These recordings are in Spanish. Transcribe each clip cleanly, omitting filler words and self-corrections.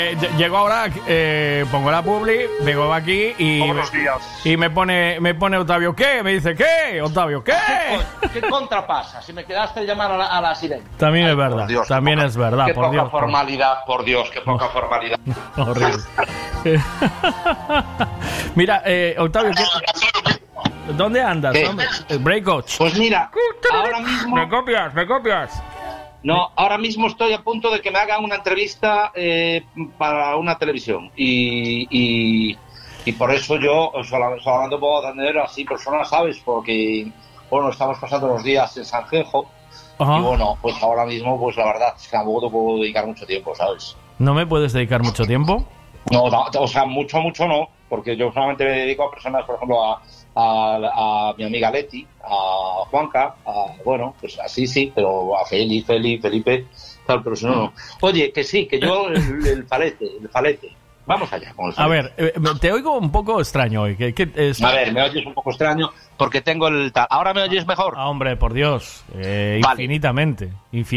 Llego ahora, pongo la publi, vengo aquí y me pone Octavio, ¿qué? Me dice, ¿qué? Octavio, ¿qué? ¿Qué contrapasa? Si me quedaste llamar a la sirena. También es verdad, Dios, también es verdad. Qué por poca Dios, formalidad, por Dios, qué poca formalidad. Horrible. Mira, Octavio, ¿dónde andas? Breakout. Pues mira, ahora mismo... Me copias. No, ahora mismo estoy a punto de que me hagan una entrevista para una televisión y por eso yo solamente puedo atender así personas, ¿sabes? Porque, bueno, estamos pasando los días en Sanjenjo. Ajá. Y bueno, pues ahora mismo, pues la verdad es que tampoco te puedo dedicar mucho tiempo, ¿sabes? ¿No me puedes dedicar mucho tiempo? No, o sea, mucho no, porque yo solamente me dedico a personas, por ejemplo, a mi amiga Leti, a Juanca, bueno, pues así sí, pero a Felipe, tal, pero si no. Oye, que sí, que yo el falete. Vamos allá con el falete. A ver, te oigo un poco extraño hoy. A ver, me oyes un poco extraño porque tengo el tal. ¿Ahora me oyes mejor? Hombre, por Dios, vale. Infinitamente.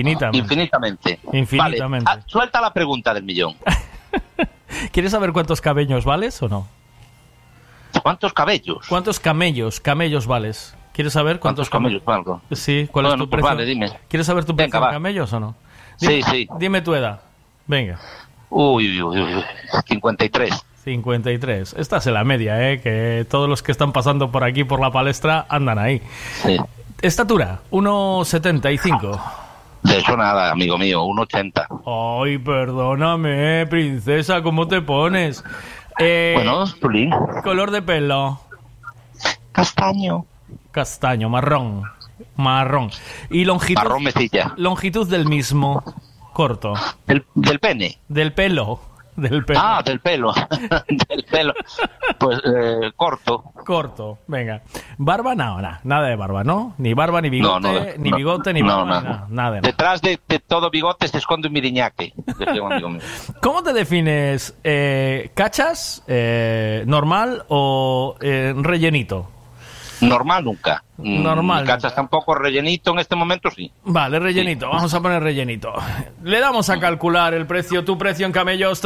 Vale. Suelta la pregunta del millón. ¿Quieres saber cuántos cabellos vales o no? ¿Cuántos cabellos? ¿Cuántos camellos vales? ¿Quieres saber cuántos camellos valgo? Sí, ¿cuál es tu precio? Vale, dime. ¿Quieres saber tu precio en camellos o no? Dime, sí. Dime tu edad. Venga. Uy, 53. 53. Estás en la media, que todos los que están pasando por aquí por la palestra andan ahí. Sí. Estatura, 1,75. De eso nada, amigo mío, 1,80. Ay, perdóname, princesa, ¿cómo te pones? Bueno, Tulín. Color de pelo. Castaño, marrón. Y longitud. Marrón mecilla. Longitud del mismo. Corto. Del pene. Del pelo. Del pelo. Ah, del pelo. Del pelo. Pues corto. Venga. Barba, nada de barba, ¿no? Ni barba, ni bigote, ni bigote, ni barba, nada. Detrás de todo bigote se esconde un miriñaque. ¿Cómo te defines? ¿Cachas? ¿Normal o rellenito? Normal nunca. Normal. ¿Cachas tampoco? Rellenito en este momento sí. Vale, rellenito. Sí. Vamos a poner rellenito. Le damos a calcular el precio, tu precio en camellos.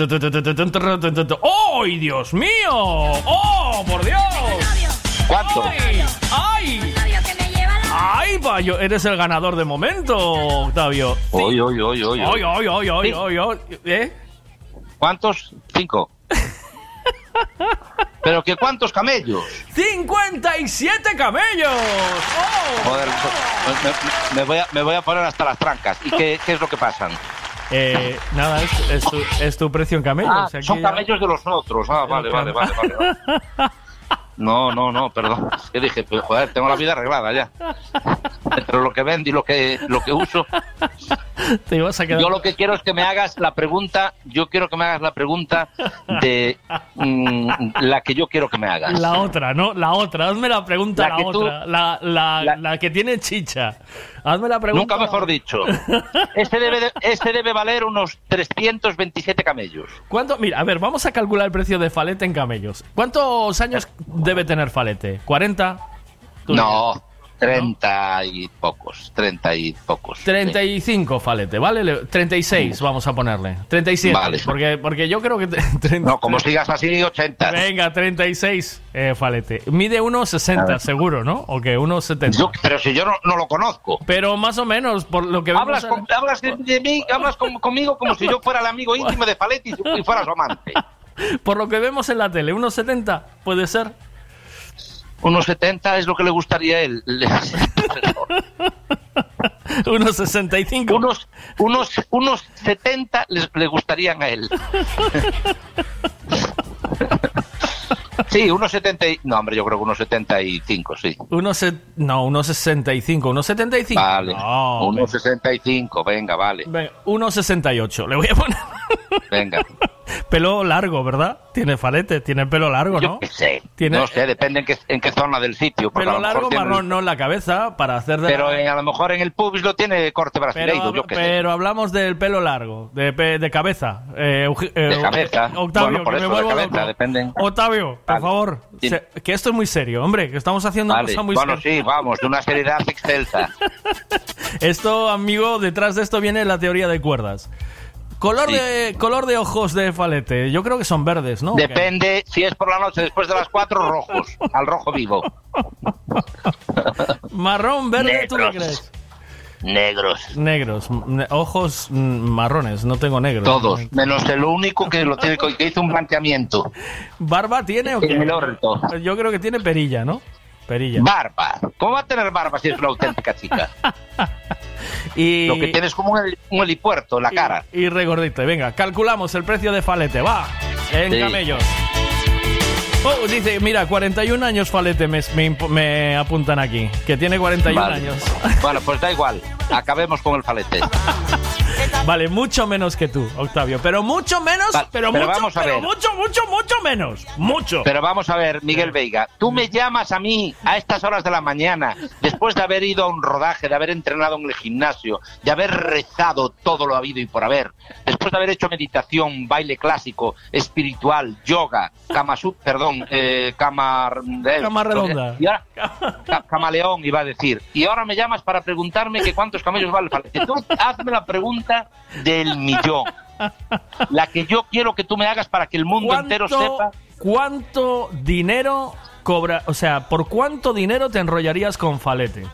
¡Oh, Dios mío! ¡Oh, por Dios! ¿Cuánto? ¡Ay! ¡Ay, payo! Eres el ganador de momento, Octavio. ¡Oy! ¿Eh? ¿Cuántos? 5. ¿Pero que cuántos camellos? 57 camellos. ¡Oh! Joder, me voy a poner hasta las trancas. ¿Y qué es lo que pasan? Nada, es tu precio en camellos. Ah, son camellos de los otros. Ah, vale. No, perdón. ¿Qué dije? Pues, joder, tengo la vida arreglada ya. Entre lo que vendo y lo que uso. Te ibas a quedar... Yo lo que quiero es que me hagas la pregunta. Yo quiero que me hagas la pregunta de la que yo quiero que me hagas. La otra, ¿no? La otra. Hazme la pregunta, la otra. La que tiene chicha. Hazme la pregunta. Nunca mejor dicho. Este debe valer unos 327 camellos. ¿Cuánto? Mira, a ver, vamos a calcular el precio de falete en camellos. ¿Cuántos años debe tener falete? ¿40? No. 30 y pocos. 35 falete, ¿vale? 36 vamos a ponerle. 37, vale. Porque yo creo que... No, como sigas así, 80. Venga, 36 falete. Mide 1,60 seguro, ¿no? ¿O qué? 1,70. Pero si yo no lo conozco. Pero más o menos, por lo que vemos... Hablas de mí, hablas conmigo como si yo fuera el amigo íntimo de falete y fuera su amante. Por lo que vemos en la tele, 1,70, ¿puede ser? 1,70 es lo que le gustaría a él. 1,65. Unos 70 le gustarían a él. Sí, 1,70. No, hombre, yo creo que 1,75, sí. 1,65. 1,75. Vale. No, 1,65, venga, vale. 1,68. Le voy a poner. Venga. Pelo largo, ¿verdad? Tiene falete, tiene pelo largo, ¿no? Yo qué sé. ¿Tiene... No sé, depende en qué zona del sitio. Pelo largo, marrón, no en la cabeza, para hacer de... Pero a lo mejor en el pubis lo tiene corte brasileño, yo qué sé. Pero hablamos del pelo largo, de cabeza. De cabeza. Octavio, bueno, por que eso, me vuelvo de cabeza, loco. Dependen. Octavio, por favor, que esto es muy serio, hombre, que estamos haciendo una cosa muy seria. Bueno, sí, vamos, de una seriedad excelsa. Esto, amigo, detrás de esto viene la teoría de cuerdas. Color de ojos de Falete. Yo creo que son verdes, ¿no? Depende, si es por la noche después de las 4, rojos. Al rojo vivo. Marrón, verde, ¿tú qué crees? Negros. Ojos marrones, no tengo negros. Todos, menos el único que lo tiene, que hizo un blanqueamiento. ¿Barba tiene o qué? Yo creo que tiene perilla, ¿no? Perilla. Barba. ¿Cómo va a tener barba si es una auténtica chica? Y... Lo que tiene es como un helipuerto en la cara. Y regordito. Venga, calculamos el precio de Falete. Va, en camellos. Oh, dice, mira, 41 años Falete me apuntan aquí. Que tiene 41 años. Bueno, pues da igual. Acabemos con el Falete. Vale, mucho menos que tú, Octavio. Pero mucho menos, vale, pero vamos a ver. Mucho menos. Mucho. Pero vamos a ver, Miguel Veiga. Tú me llamas a mí a estas horas de la mañana, después de haber ido a un rodaje, de haber entrenado en el gimnasio, de haber rezado todo lo habido y por haber, después de haber hecho meditación, baile clásico, espiritual, yoga, cama redonda. Y ahora, camaleón, iba a decir. Y ahora me llamas para preguntarme que cuántos camellos vale el Falete. Tú hazme la pregunta del millón. La que yo quiero que tú me hagas para que el mundo entero sepa. ¿Cuánto dinero cobra? O sea, ¿por cuánto dinero te enrollarías con Falete?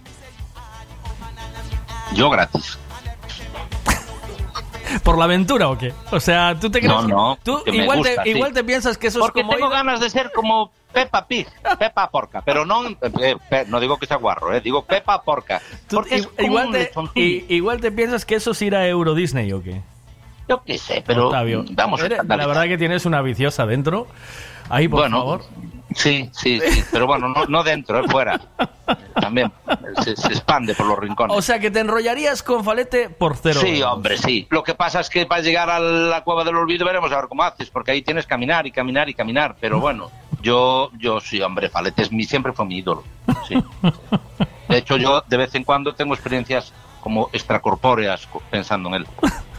Yo gratis. ¿Por la aventura o qué? O sea, ¿tú te crees? No, tú igual te piensas que eso porque es como... tengo ganas de ser como Peppa Pig, Peppa Porca, pero no digo que sea guarro, digo Peppa Porca. Igual te piensas que eso es ir a Euro Disney o qué. Yo qué sé, pero Octavio, vamos a la verdad que tienes una viciosa dentro. Ahí, por favor. Sí, pero bueno, no dentro, fuera. También se expande por los rincones. O sea, que te enrollarías con Falete por 0 Sí, euros. hombre, sí. Lo que pasa es que para llegar a la Cueva del Olvido veremos a ver cómo haces, porque ahí tienes que caminar. Pero bueno, yo sí, hombre, Falete siempre fue mi ídolo. Sí. De hecho, yo de vez en cuando tengo experiencias como extracorpóreas pensando en él.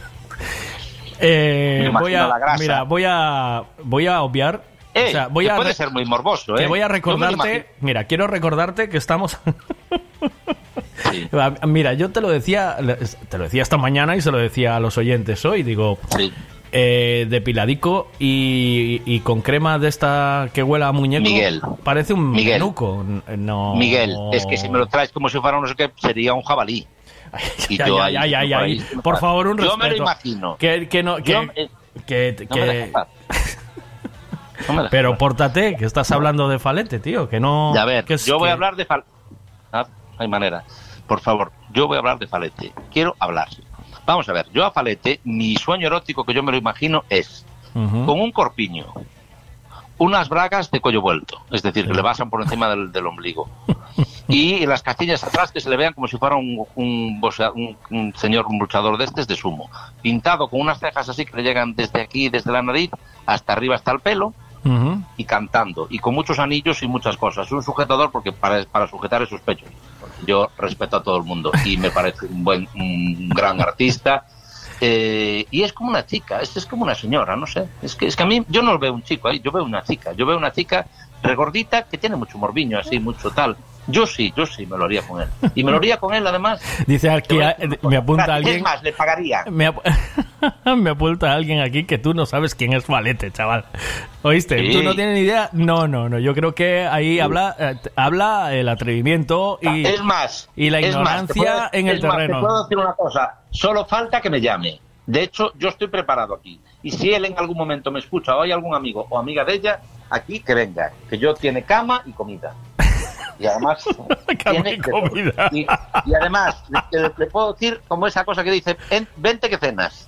Voy a obviar. O sea, puede ser muy morboso, Te voy a recordarte. Mira, quiero recordarte que estamos. Sí. Mira, yo te lo decía esta mañana y se lo decía a los oyentes hoy. Digo, sí. Depiladico y con crema de esta que huela a muñeco. Miguel. Parece un menuco. No. Miguel, es que si me lo traes como si fuera no sé qué, sería un jabalí. Ay. Por favor, un respeto. Yo me lo imagino. Pero pórtate, que estás hablando de Falete, tío, que no... Ya ver, voy a hablar de Falete. No hay manera. Por favor, yo voy a hablar de Falete. Quiero hablar. Vamos a ver, yo a Falete, mi sueño erótico que yo me lo imagino es con un corpiño, unas bragas de cuello vuelto, es decir, que le pasan por encima del ombligo, y las castillas atrás que se le vean como si fuera un señor, un luchador de sumo, pintado con unas cejas así que le llegan desde aquí, desde la nariz, hasta arriba hasta el pelo, y cantando, y con muchos anillos y muchas cosas, un sujetador porque para sujetar esos pechos. Yo respeto a todo el mundo y me parece un gran artista. Y es como una chica, es como una señora, no sé. Es que a mí, yo no veo un chico ahí, yo veo una chica regordita que tiene mucho morbiño, así, mucho tal. Yo sí, me lo haría con él. Y me lo haría con él, además. Dice aquí, me apunta alguien... Es más, le pagaría. Me apunta alguien aquí que tú no sabes quién es Falete, chaval. ¿Oíste? Sí. ¿Tú no tienes ni idea? No. Yo creo que ahí habla el atrevimiento y... Es más. Y la ignorancia en el terreno. Te puedo decir una cosa. Solo falta que me llame. De hecho, yo estoy preparado aquí. Y si él en algún momento me escucha o hay algún amigo o amiga de ella, aquí que venga. Que yo tiene cama y comida. Y además tiene comida. Y además le puedo decir como esa cosa que dice, vente que cenas.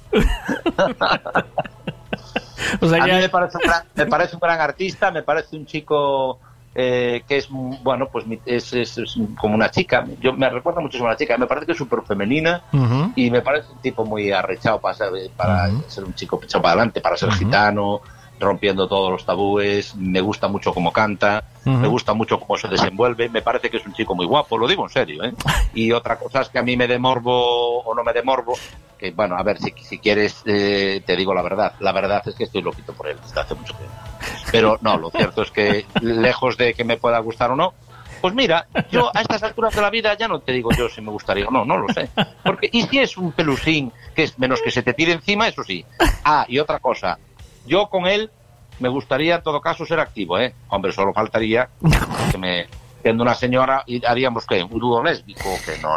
O sea, a mí me parece un gran artista, me parece un chico que es, bueno, pues es como una chica. Yo me recuerda muchísimo a una chica, me parece que es súper femenina y me parece un tipo muy arrechado para ser un chico echado para adelante, para ser gitano, rompiendo todos los tabúes. Me gusta mucho cómo canta, me gusta mucho cómo se desenvuelve, me parece que es un chico muy guapo, lo digo en serio, ¿eh? Y otra cosa es que a mí me dé morbo o no me dé morbo, que bueno, a ver, si quieres te digo la verdad es que estoy loquito por él desde hace mucho tiempo, pero no, lo cierto es que lejos de que me pueda gustar o no, Pues mira, yo a estas alturas de la vida ya no te digo yo si me gustaría o no, no lo sé. Porque, y si es un pelusín que es menos que se te tire encima, eso sí. Ah, y otra cosa, yo con él me gustaría en todo caso ser activo, ¿eh? Hombre, solo faltaría que me... Siendo una señora, y haríamos, ¿qué? ¿Un dúo lésbico? ¿Qué? No.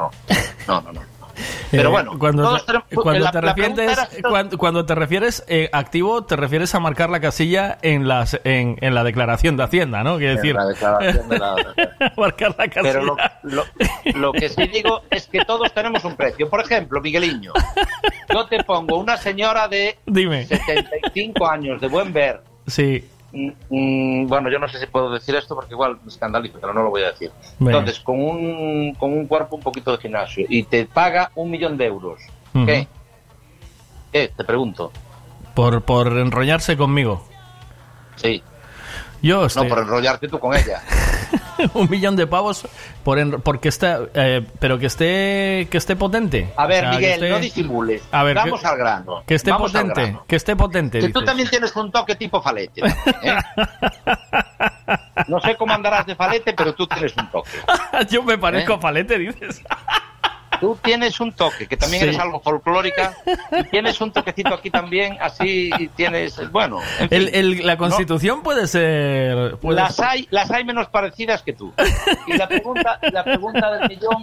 Pero bueno, cuando te refieres activo, te refieres a marcar la casilla en la declaración de Hacienda, ¿no? Quiere decir, la declaración de la... marcar la casilla. Pero lo que sí digo es que todos tenemos un precio. Por ejemplo, Migueliño, yo te pongo una señora de 75 años, de buen ver. Sí. Bueno, yo no sé si puedo decir esto porque igual me escandalizo, pero no lo voy a decir. Bueno. Entonces, con un cuerpo un poquito de gimnasio y te paga 1.000.000 de euros. Uh-huh. ¿Qué? Te pregunto. Por enrollarse conmigo. Sí. No, por enrollarte tú con ella. 1.000.000 de pavos porque está, pero que esté potente. A ver, Miguel, no disimules. A ver, vamos al grano. Que esté potente. Que esté potente. Que tú también tienes un toque tipo falete. ¿Eh? No sé cómo andarás de falete, pero tú tienes un toque. Yo me parezco a falete, dices. Tú tienes un toque, que también eres algo folclórica, y tienes un toquecito aquí también, así tienes, bueno... En fin, la Constitución, ¿no? Puede ser... Las hay menos parecidas que tú. Y la pregunta del millón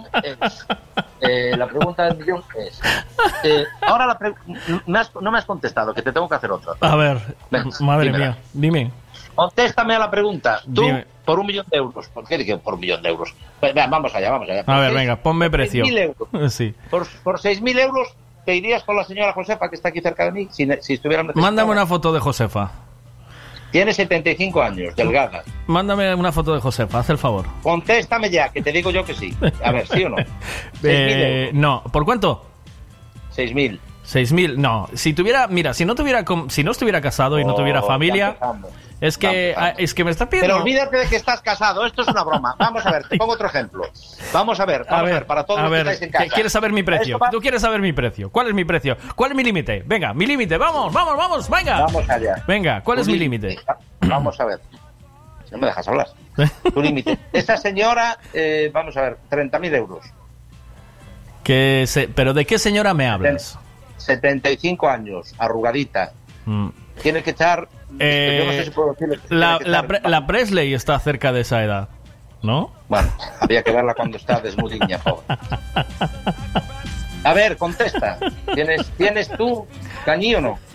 es... ahora no me has contestado, que te tengo que hacer otra. A ver, madre mía, dime. Contéstame a la pregunta. Tú, dime. Por 1.000.000 de euros. ¿Por qué digo por 1.000.000 de euros? Pues, vamos allá. A ver, venga, ponme precio. 6.000 euros. Sí. Por 6.000 euros te irías con la señora Josefa, que está aquí cerca de mí, si estuviera necesitada. Mándame una foto de Josefa. Tiene 75 años, delgada. Mándame una foto de Josefa, haz el favor. Contéstame ya, que te digo yo que sí. A ver, ¿sí o no? 6.000 euros. No, ¿por cuánto? 6.000. 6.000, no. Si no estuviera casado y no tuviera familia... Es que me estás pidiendo... Pero olvídate de que estás casado, esto es una broma. Vamos a ver, te pongo otro ejemplo. Vamos a ver, para todos los que estáis en casa. ¿Quieres saber mi precio? Tú quieres saber mi precio. ¿Cuál es mi precio? ¿Cuál es mi límite? Venga, mi límite, vamos, venga. Vamos allá. Venga, ¿cuál es mi límite? Vamos a ver. Si no me dejas hablar. Tu límite. Esta señora, vamos a ver, 30.000 euros. ¿Pero de qué señora me hablas? 75 años, arrugadita. Tiene que echar... yo no sé si puedo decirle la Presley está cerca de esa edad, ¿no? Bueno, había que verla cuando está desnudiña, pobre. A ver, contesta. ¿Tienes tú cañí o no?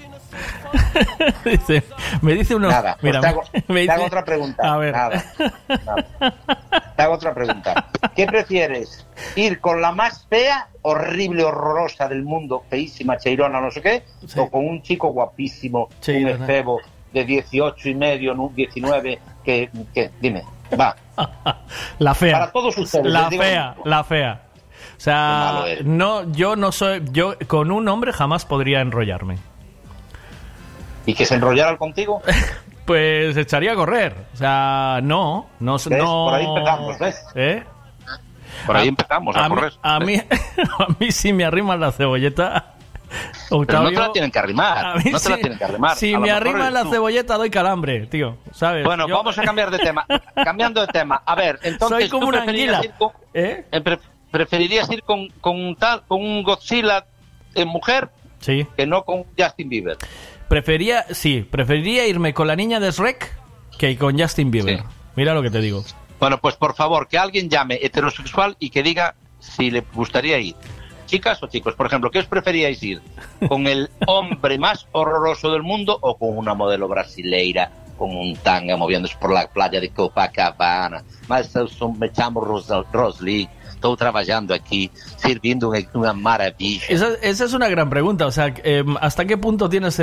Me dice uno... Nada, pues mira, te hago otra pregunta. A ver. Nada. Te hago otra pregunta. ¿Qué prefieres? ¿Ir con la más fea, horrible, horrorosa del mundo, feísima, cheirona, no sé qué? Sí. ¿O con un chico guapísimo, un efebo de 18 y medio, 19, que dime, va. La fea. Para todos ustedes. La fea. O sea, yo con un hombre jamás podría enrollarme. ¿Y que se enrollaran contigo? Pues echaría a correr. O sea, no. Por ahí empezamos, ¿ves? Por ahí empezamos a correr. A mí si me arriman la cebolleta, Octavio, pero no te la tienen que arrimar. No te la tienen que arrimar. Si me arriman la cebolleta, doy calambre, tío. ¿Sabes? Bueno, vamos a cambiar de tema. Cambiando de tema. A ver, entonces soy como una anguila. ¿Preferirías ir con un Godzilla en mujer? Sí. Que no con Justin Bieber. Preferiría irme con la niña de Shrek que con Justin Bieber. Sí. Mira lo que te digo. Bueno, pues por favor, que alguien llame heterosexual y que diga si le gustaría ir. Chicas o chicos, por ejemplo, ¿qué os preferíais ir? ¿Con el hombre más horroroso del mundo o con una modelo brasileira con un tanga moviéndose por la playa de Copacabana? Mas me llamo Rosly. Estoy trabajando aquí, sirviendo una maravilla. Esa es una gran pregunta. O sea, ¿hasta qué punto tienes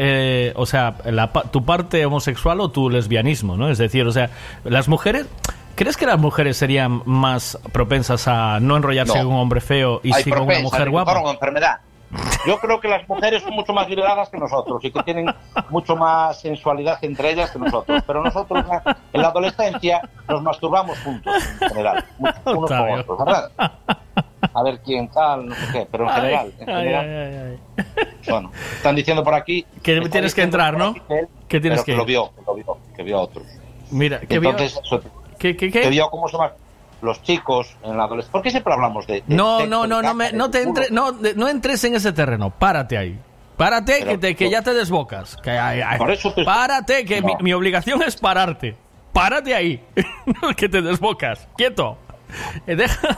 tu parte homosexual o tu lesbianismo, ¿no? Es decir, o sea, las mujeres... ¿Crees que las mujeres serían más propensas a no enrollarse con un hombre feo y sí con una mujer guapa? Una enfermedad. Yo creo que las mujeres son mucho más liberadas que nosotros y que tienen mucho más sensualidad entre ellas que nosotros. Pero nosotros en la adolescencia nos masturbamos juntos, en general. Unos con otros, ¿verdad? A ver quién tal, no sé qué, pero en general. Bueno, están diciendo por aquí... Que tienes que entrar, ¿no? Que tienes que lo vio a otros. Mira, ¿Qué? Que vio cómo se llaman los chicos en la adolescencia. ¿Por qué siempre hablamos de No sexo, de caca, no entres en ese terreno. Párate ahí. Párate, Pero, que ya te desbocas. Por eso Párate, que No. mi obligación es pararte. Párate ahí, que te desbocas. Quieto. Deja.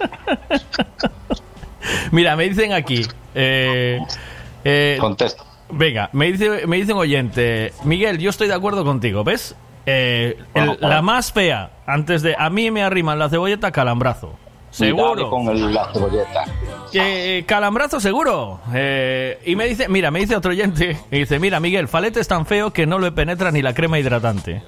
Mira, me dicen aquí. Contesta. Venga, me dice un oyente. Miguel, yo estoy de acuerdo contigo, ¿ves? La más fea, antes de... A mí me arriman la cebolleta, calambrazo. Cuidado Seguro. con la cebolleta. Calambrazo seguro. Y me dice otro oyente, me dice, mira Miguel, Falete es tan feo que no le penetra ni la crema hidratante.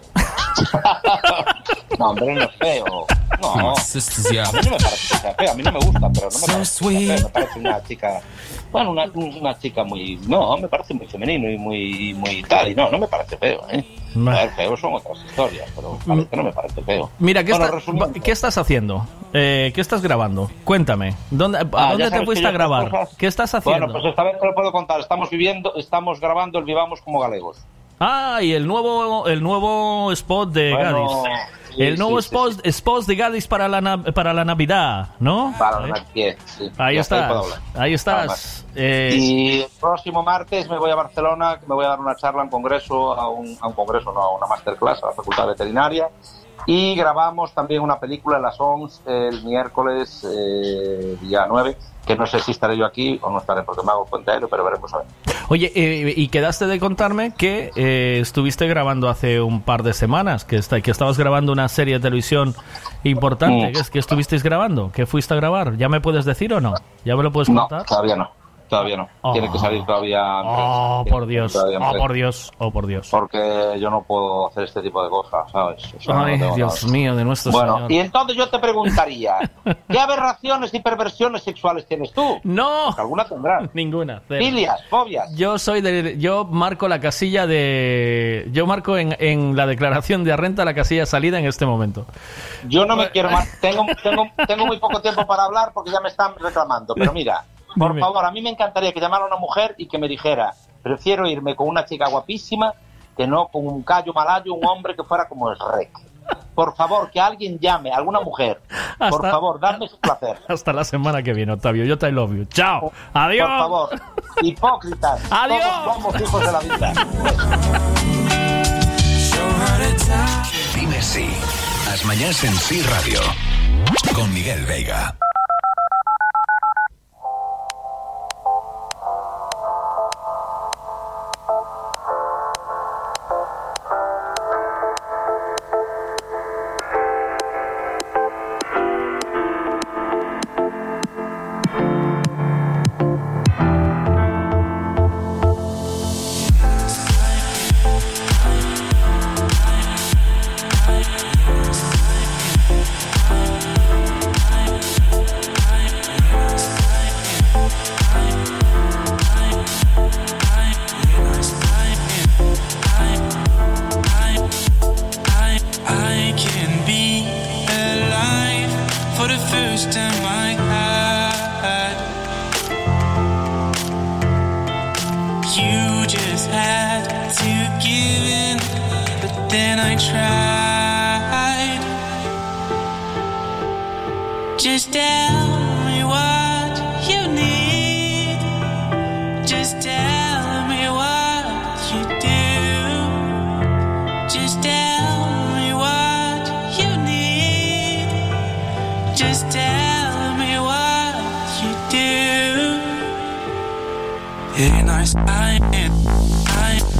No, hombre, no es feo. No, a mí no me parece que sea feo. A mí no me gusta, pero no me parece que sea feo. Me parece una chica... Bueno, una chica muy... No, me parece muy femenino y muy tal. Y no me parece feo, ¿eh? A ver, feo son otras historias, pero Falete no me parece feo. Mira, Resumiendo. ¿qué estás haciendo? ¿Qué estás grabando? Cuéntame. ¿A dónde te fuiste a grabar? ¿Qué estás haciendo? Bueno, pues esta vez te lo puedo contar. Estamos grabando el Vivamos como Galegos. Ah, y el nuevo spot de Gadis. El nuevo spot de Gadis para la Navidad, ¿no? Para la Navidad, sí. Ahí estás. Y el próximo martes me voy a Barcelona, que me voy a dar una charla, a una masterclass a la Facultad de Veterinaria. Y grabamos también una película en las ONS el miércoles día 9, que no sé si estaré yo aquí o no estaré porque me hago cuenta de ello, pero veremos a ver. Oye, y quedaste de contarme que estuviste grabando hace un par de semanas, que estabas grabando una serie de televisión importante. ¿Qué estuvisteis grabando? ¿Qué fuiste a grabar? ¿Ya me puedes decir o no? ¿Ya me lo puedes contar? No, todavía no. Tiene que salir todavía. Por Dios. Porque yo no puedo hacer este tipo de cosas, ¿sabes? Ay, Dios mío, de nuestro Bueno, Señor. y entonces yo te preguntaría, ¿qué aberraciones y perversiones sexuales tienes tú? No. Porque alguna tendrás. Ninguna. Cero. Filias, fobias. Yo marco la casilla de... Yo marco en la declaración de renta la casilla de salida en este momento. Yo no me quiero más. Tengo muy poco tiempo para hablar porque ya me están reclamando. Pero mira, por favor, a mí me encantaría que llamara a una mujer y que me dijera, prefiero irme con una chica guapísima que no con un callo malayo, un hombre que fuera como el Rec. Por favor, que alguien llame, alguna mujer. Por favor, dadme su placer. Hasta la semana que viene, Octavio. Yo te love you. Chao. Adiós. Por favor, hipócritas. Adiós. Todos somos hijos de la vida. Dime sí. Las mañanas en Sí Radio. Con Miguel Veiga. Just tell me what you need. Just tell me what you do. Just tell me what you need. Just tell me what you do. And I